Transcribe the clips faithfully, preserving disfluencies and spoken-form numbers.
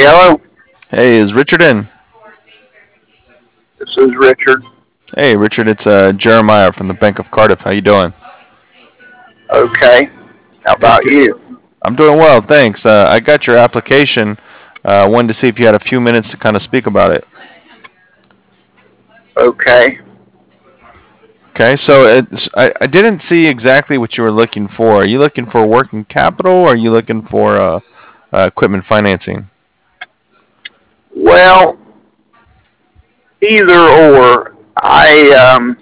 Hello, Hey, is Richard in? this is Richard. Hey, Richard, it's uh, Jeremiah from the Bank of Cardiff. How you doing? Okay, how Good, about good. you? I'm doing well, thanks. Uh, I got your application. Uh, wanted to see if you had a few minutes to kind of speak about it. Okay. Okay, so it's, I, I didn't see exactly what you were looking for. Are you looking for working capital or are you looking for uh, uh, equipment financing? Well, either or. I um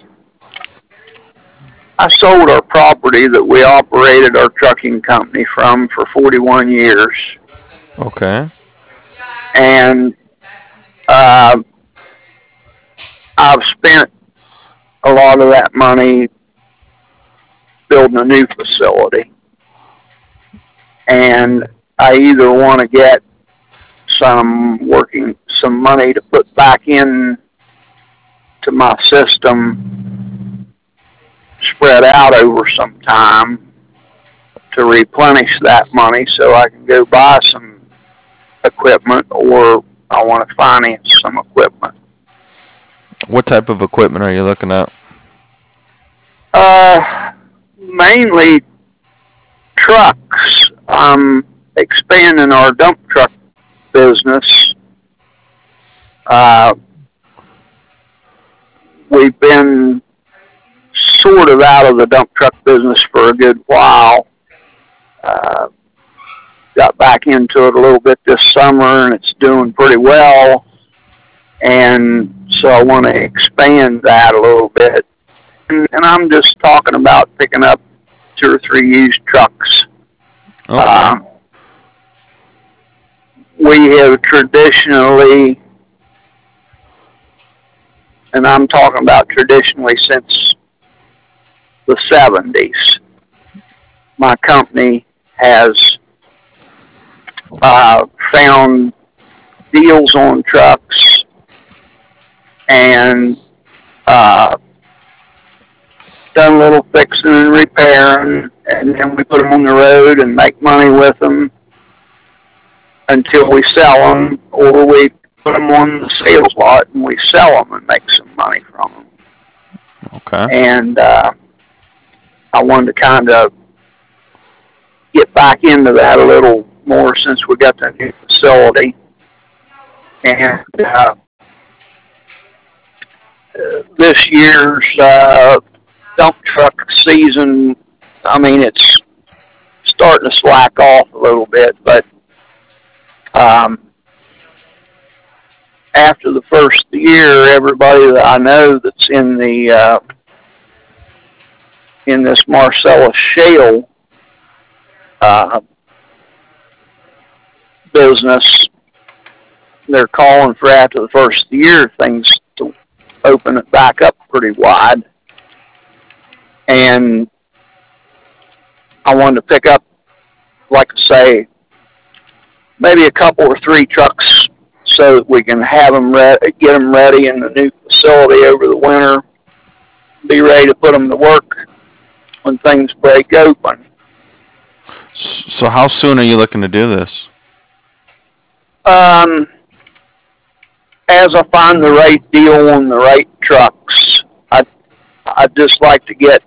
I sold our property that we operated our trucking company from for forty-one years, Okay. and uh, I've spent a lot of that money building a new facility, and I either want to get some working some money to put back in to my system spread out over some time to replenish that money so I can go buy some equipment, or I want to finance some equipment. What type of equipment are you looking at? Uh, Mainly trucks. I'm expanding our dump truck business. Uh, we've been sort of out of the dump truck business for a good while. Uh, got back into it a little bit this summer, and it's doing pretty well. And so I want to expand that a little bit. And, and I'm just talking about picking up two or three used trucks. Okay. Um, we have traditionally, and I'm talking about traditionally since the seventies, my company has uh, found deals on trucks and uh, done a little fixing and repairing, and then we put them on the road and make money with them until we sell them, or we put them on the sales lot and we sell them and make some money from them. Okay. And uh, I wanted to kind of get back into that a little more since we got the new facility. And uh, this year's uh, dump truck season, I mean, it's starting to slack off a little bit, but um, after the first year, everybody that I know that's in the uh, in this Marcellus Shale uh, business, they're calling for after the first year things to open it back up pretty wide. And I wanted to pick up, like I say, maybe a couple or three trucks so that we can have them ready, get them ready in the new facility over the winter, be ready to put them to work when things break open. So how soon are you looking to do this? Um, as I find the right deal on the right trucks, I I just like to get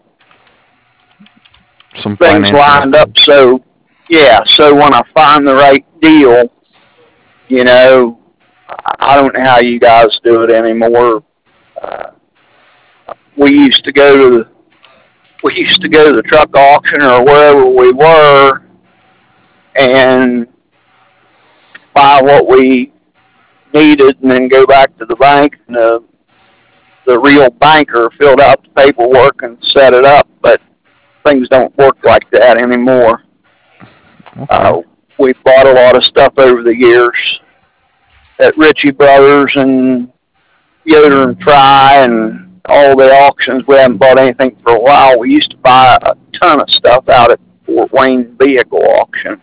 Some things financing lined up. happen. So yeah, so when I find the right deal, you know, I don't know how you guys do it anymore. Uh, we used to go to the we used to go to the truck auction or wherever we were and buy what we needed, and then go back to the bank, and the the real banker filled out the paperwork and set it up. But things don't work like that anymore. Okay. Uh, we've bought a lot of stuff over the years at Ritchie Brothers and Yoder and Fry and all the auctions. We haven't bought anything for a while. We used to buy a ton of stuff out at Fort Wayne Vehicle Auction.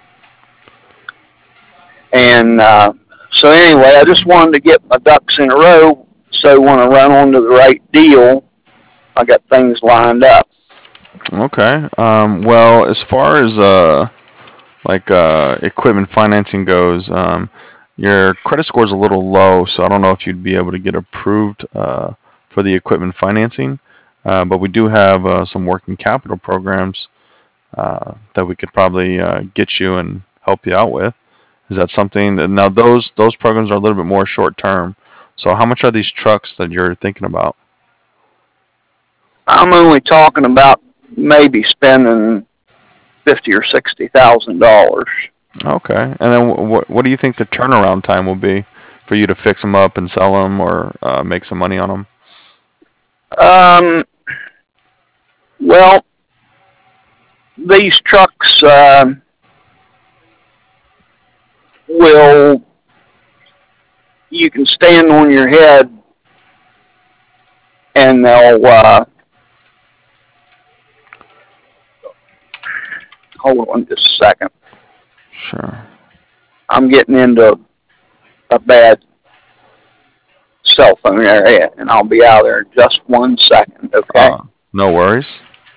And uh, so anyway, I just wanted to get my ducks in a row so when I run onto the right deal, I got things lined up. Okay. Um, well, as far as uh, like uh, equipment financing goes, um, Your credit score is a little low, so I don't know if you'd be able to get approved uh, for the equipment financing. Uh, but we do have uh, some working capital programs uh, that we could probably uh, get you and help you out with. Is that something that now those those programs are a little bit more short term? So how much are these trucks that you're thinking about? I'm only talking about maybe spending fifty or sixty thousand dollars. Okay, and then what what do you think the turnaround time will be for you to fix them up and sell them or uh, make some money on them? Um, well, these trucks uh, will, you can stand on your head and they'll, uh, hold on just a second. Sure. I'm getting into a bad cell phone area, and I'll be out there in just one second, okay? Uh, no worries.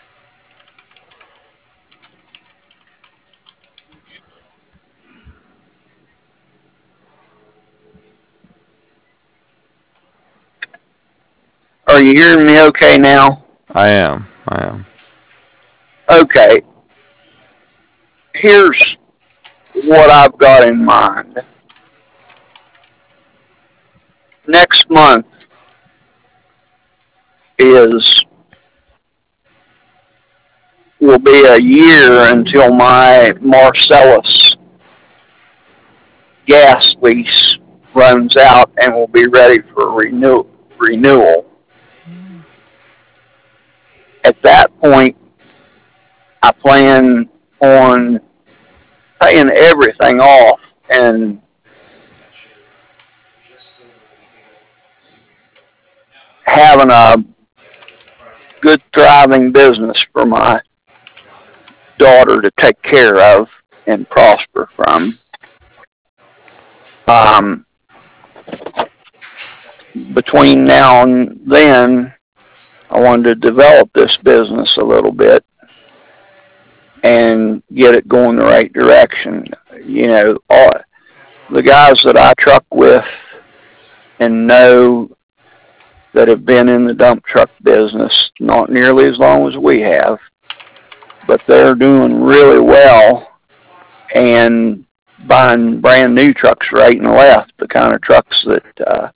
Are you hearing me okay now? I am. I am. Okay. Here's what I've got in mind. Next month is will be a year until my Marcellus gas lease runs out and will be ready for renew renewal. At that point, I plan on paying everything off and having a good thriving business for my daughter to take care of and prosper from. Um, between now and then, I wanted to develop this business a little bit and get it going the right direction. You know, all, the guys that I truck with and know that have been in the dump truck business not nearly as long as we have, but they're doing really well and buying brand new trucks right and left, the kind of trucks that uh,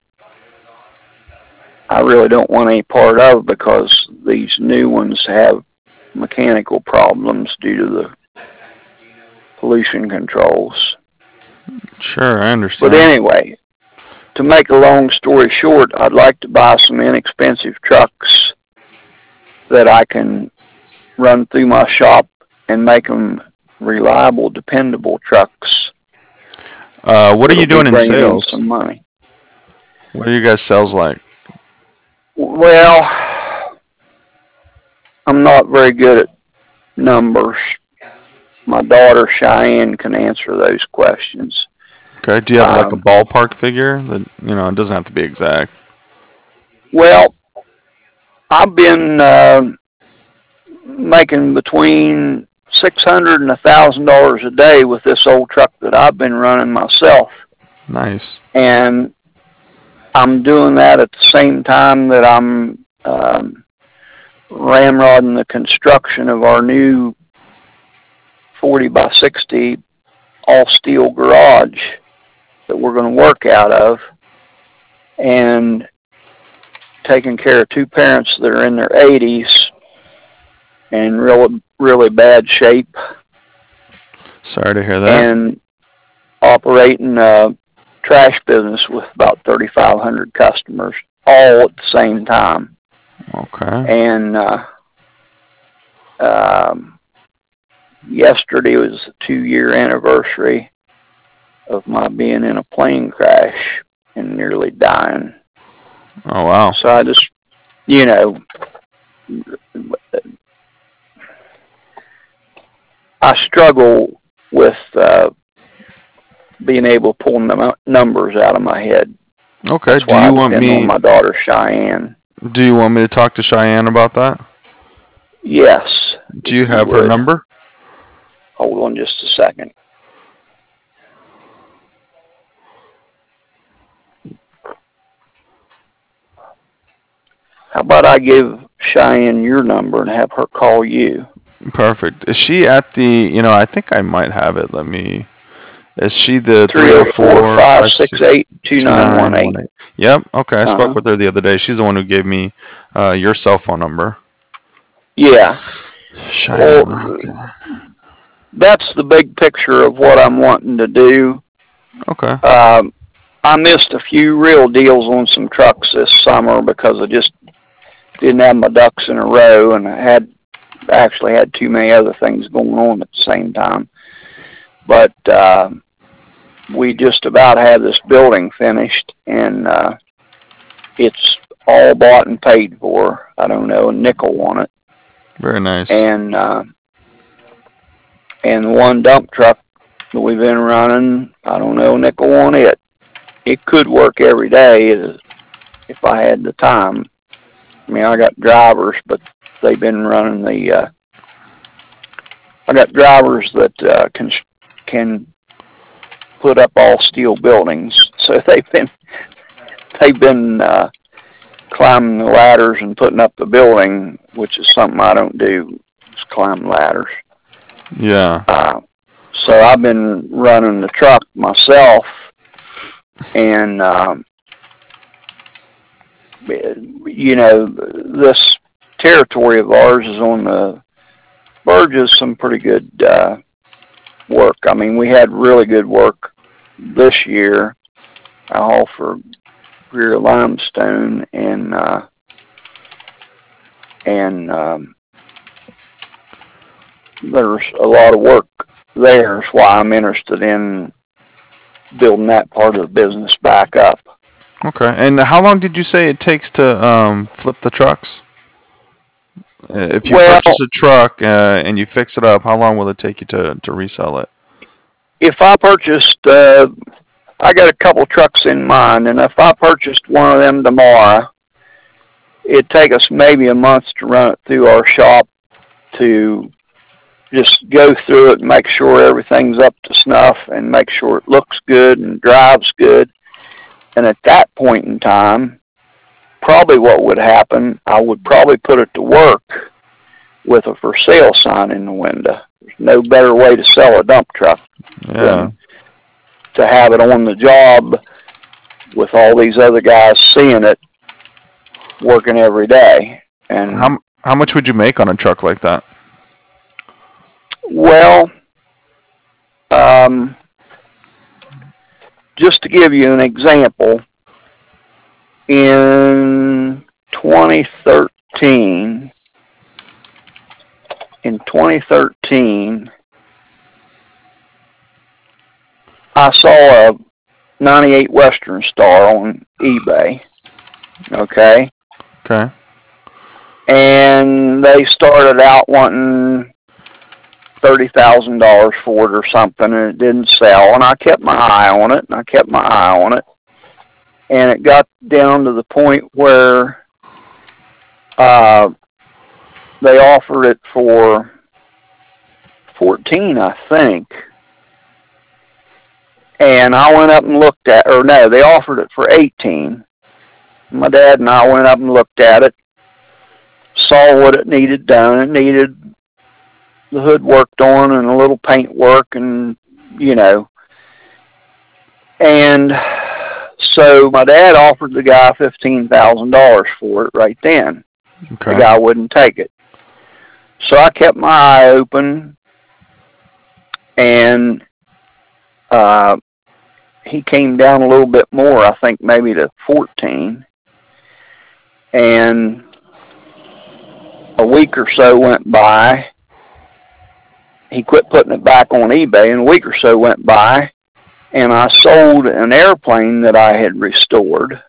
I really don't want any part of because these new ones have mechanical problems due to the pollution controls. Sure, I understand. But anyway, to make a long story short, I'd like to buy some inexpensive trucks that I can run through my shop and make them reliable, dependable trucks. Uh, what are you doing in sales? In some money. What are you guys' sales like? Well, I'm not very good at numbers. My daughter Cheyenne can answer those questions. Okay. Do you have um, like a ballpark figure that you know? It doesn't have to be exact. Well, I've been uh, making between six hundred and a thousand dollars a day with this old truck that I've been running myself. Nice. And I'm doing that at the same time that I'm um, ramrodding the construction of our new forty by sixty all steel garage that we're going to work out of, and taking care of two parents that are in their eighties and really, really bad shape. Sorry to hear that. And operating a trash business with about thirty-five hundred customers all at the same time. Okay. And uh, um, yesterday was the two-year anniversary of my being in a plane crash and nearly dying. Oh, wow. So I just, you know, I struggle with uh, being able to pull num- numbers out of my head. Okay. That's do why you I want me? On my daughter Cheyenne. Do you want me to talk to Cheyenne about that? Yes. Do you have you her number? Hold on just a second. How about I give Cheyenne your number and have her call you? Perfect. Is she at the? You know, I think I might have it. Let me. Is she the three Three zero zero four four five five six six eight two two nine one nine eight. one eight? Yep. Okay. I Uh spoke huh. with her the other day. She's the one who gave me uh, your cell phone number. Yeah. Cheyenne. Well, Okay. that's the big picture of what I'm wanting to do. Okay. Um, I missed a few real deals on some trucks this summer because I just didn't have my ducks in a row, and I had actually had too many other things going on at the same time. But uh, we just about have this building finished, and uh, it's all bought and paid for. I don't know a nickel on it, Very nice. and uh, and one dump truck that we've been running, I don't know a nickel on it. It could work every day if I had the time. I mean, I got drivers, but they've been running the. Uh, I got drivers that uh, can can put up all steel buildings, so they've been they've been uh, climbing the ladders and putting up the building, which is something I don't do. Is climb ladders. Yeah. Uh, so I've been running the truck myself, and um, you know, this territory of ours is on the verge of some pretty good uh, work. I mean, we had really good work this year. I haul for Greer Limestone, and uh, and um, there's a lot of work there. That's why I'm interested in building that part of the business back up. Okay. And how long did you say it takes to um, flip the trucks? Uh, If you Well, purchase a truck uh, and you fix it up, how long will it take you to, to resell it? if I purchased, uh, I got a couple trucks in mind, and if I purchased one of them tomorrow, it'd take us maybe a month to run it through our shop to just go through it and make sure everything's up to snuff and make sure it looks good and drives good. And at that point in time, probably what would happen, I would probably put it to work with a for sale sign in the window. There's no better way to sell a dump truck Yeah. than to have it on the job with all these other guys seeing it working every day. And How how much would you make on a truck like that? well, um, just to give you an example, in twenty thirteen, in twenty thirteen, I saw a ninety-eight Western Star on eBay. Okay, Okay. and they started out wanting thirty thousand dollars for it or something, and it didn't sell. And I kept my eye on it, and I kept my eye on it, and it got down to the point where uh, they offered it for fourteen, I think. And I went up and looked at, or no, they offered it for eighteen. My dad and I went up and looked at it, saw what it needed done. It needed the hood worked on and a little paint work, and you know. And so my dad offered the guy fifteen thousand dollars for it right then. Okay. The guy wouldn't take it. So I kept my eye open, and uh, he came down a little bit more, I think maybe to fourteen. And a week or so went by. He quit putting it back on eBay, and a week or so went by, and I sold an airplane that I had restored.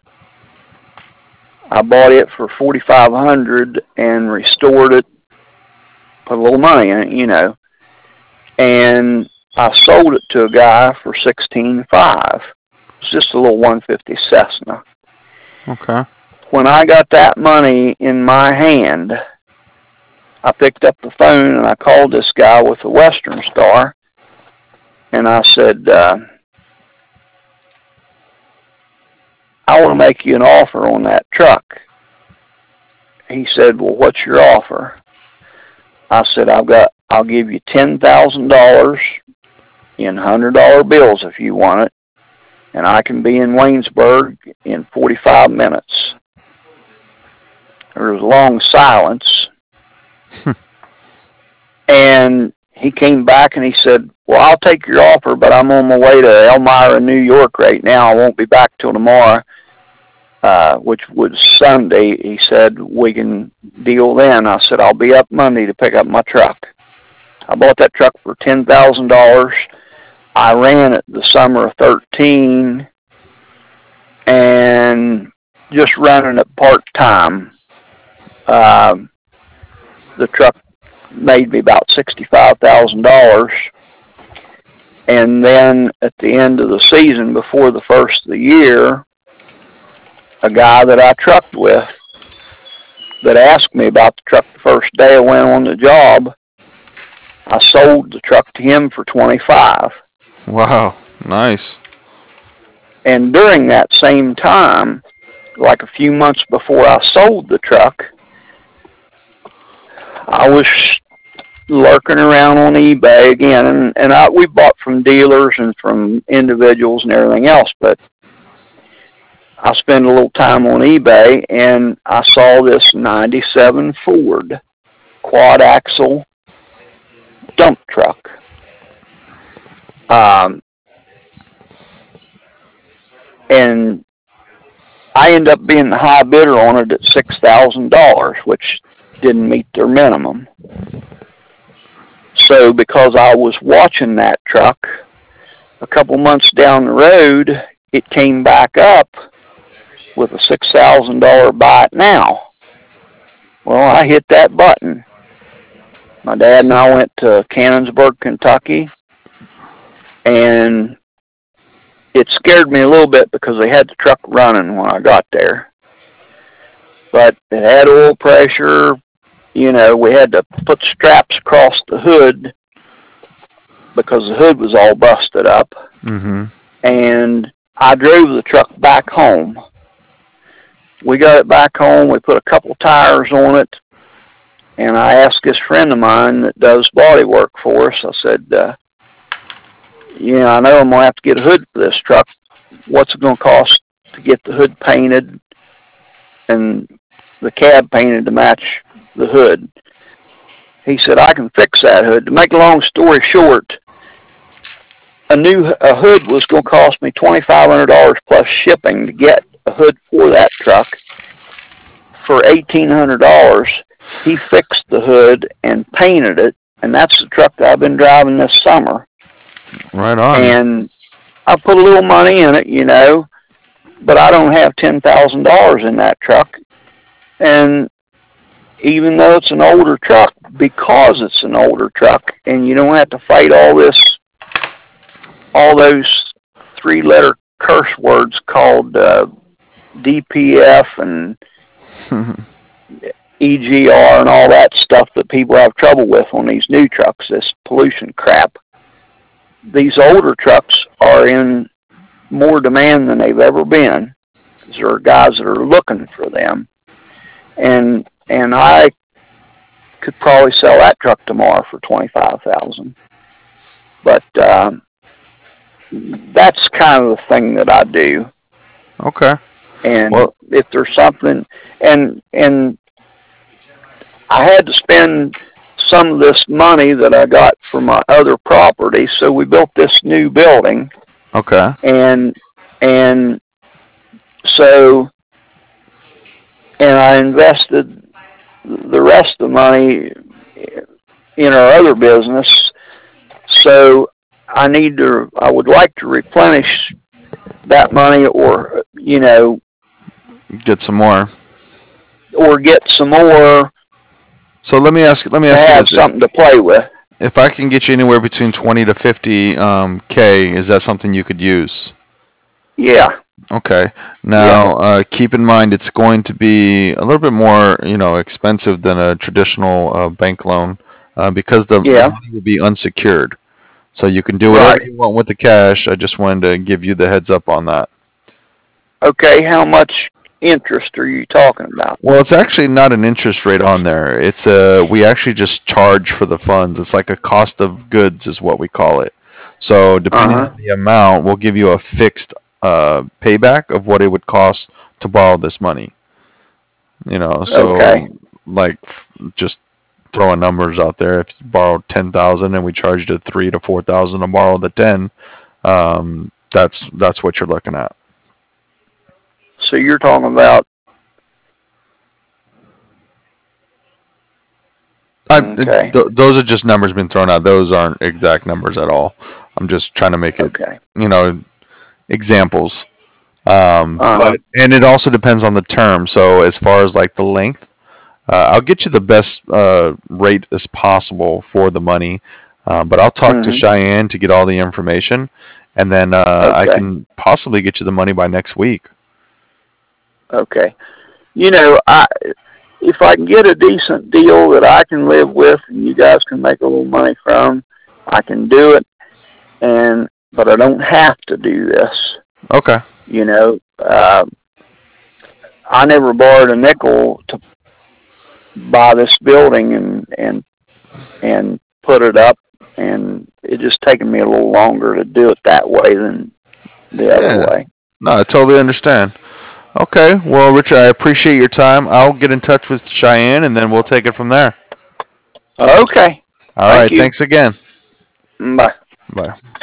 I bought it for forty-five hundred dollars and restored it, put a little money in it, you know, and I sold it to a guy for sixteen five. It's just a little one fifty Cessna. Okay. When I got that money in my hand, I picked up the phone and I called this guy with the Western Star, and I said, uh, I want to make you an offer on that truck. he said, well, what's your offer? I said, I've got, I'll give you ten thousand dollars in one hundred dollar bills if you want it, and I can be in Waynesburg in forty-five minutes. There was a long silence. And he came back and he said, well, I'll take your offer, but I'm on my way to Elmira, New York right now. I won't be back till tomorrow, uh, which was Sunday. He said, we can deal then. I said, I'll be up Monday to pick up my truck. I bought that truck for ten thousand dollars. I ran it the summer of thirteen, and just running it part-time. Um, the truck made me about sixty-five thousand dollars. And then at the end of the season, before the first of the year, a guy that I trucked with that asked me about the truck the first day I went on the job, I sold the truck to him for twenty-five. Wow, nice. And during that same time, like a few months before I sold the truck, I was lurking around on eBay again, and, and I, we bought from dealers and from individuals and everything else, but I spent a little time on eBay, and I saw this ninety-seven Ford quad axle dump truck. Um, and I ended up being the high bidder on it at six thousand dollars, which didn't meet their minimum. So because I was watching that truck, a couple months down the road, it came back up with a six thousand dollars buy it now. Well, I hit that button. My dad and I went to Cannonsburg, Kentucky, and it scared me a little bit because they had the truck running when I got there. But it had oil pressure. You know, we had to put straps across the hood because the hood was all busted up. Mm-hmm. And I drove the truck back home. We got it back home. We put a couple tires on it. And I asked this friend of mine that does body work for us, I said, uh, yeah, I know I'm going to have to get a hood for this truck. What's it going to cost to get the hood painted and the cab painted to match the hood? He said, I can fix that hood. To make a long story short, a new a hood was going to cost me twenty-five hundred dollars plus shipping to get a hood for that truck. For eighteen hundred dollars, he fixed the hood and painted it, and that's the truck that I've been driving this summer. Right on. And I put a little money in it, you know, but I don't have ten thousand dollars in that truck. And even though it's an older truck, because it's an older truck, and you don't have to fight all this, all those three-letter curse words called uh, D P F and E G R and all that stuff that people have trouble with on these new trucks, this pollution crap. These older trucks are in more demand than they've ever been. There are guys that are looking for them. And and I could probably sell that truck tomorrow for twenty-five thousand dollars. But um, that's kind of the thing that I do. Okay. And well, if there's something, and and I had to spend some of this money that I got for my other property, so we built this new building. Okay. And and so, and I invested the rest of the money in our other business. So I need to, I would like to replenish that money, or, you know, get some more. Or get some more. So let me ask. Let me to ask have you this. something to play with. If I can get you anywhere between twenty to fifty um, K, is that something you could use? Yeah. Okay. Now, yeah. uh, keep in mind it's going to be a little bit more, you know, expensive than a traditional uh, bank loan uh, because the yeah. money will be unsecured. So you can do whatever right. you want with the cash. I just wanted to give you the heads up on that. Okay. How much interest are you talking about? Well, it's actually not an interest rate on there. It's a we actually just charge for the funds. It's like a cost of goods is what we call it. So depending Uh-huh. on the amount, we'll give you a fixed uh, payback of what it would cost to borrow this money. You know, Okay. so like f- just throwing numbers out there. If you borrow ten thousand and we charge you three to four thousand to borrow the ten, um, that's that's what you're looking at. So you're talking about, I, okay, th- those are just numbers being thrown out. Those aren't exact numbers at all. I'm just trying to make it, okay. you know, examples. Um, Uh-huh. but and it also depends on the term. So as far as like the length, uh, I'll get you the best uh, rate as possible for the money. Uh, but I'll talk to Hmm. Cheyenne to get all the information, and then uh, I Okay. can possibly get you the money by next week. Okay. You know, I if I can get a decent deal that I can live with and you guys can make a little money from, I can do it. And but I don't have to do this. Okay. You know, uh, I never borrowed a nickel to buy this building and and and put it up, and it just taken me a little longer to do it that way than the other Yeah. way. No, I totally understand. Okay. Well, Richard, I appreciate your time. I'll get in touch with Cheyenne, and then we'll take it from there. Okay. All Thank right. you. Thanks again. Bye. Bye.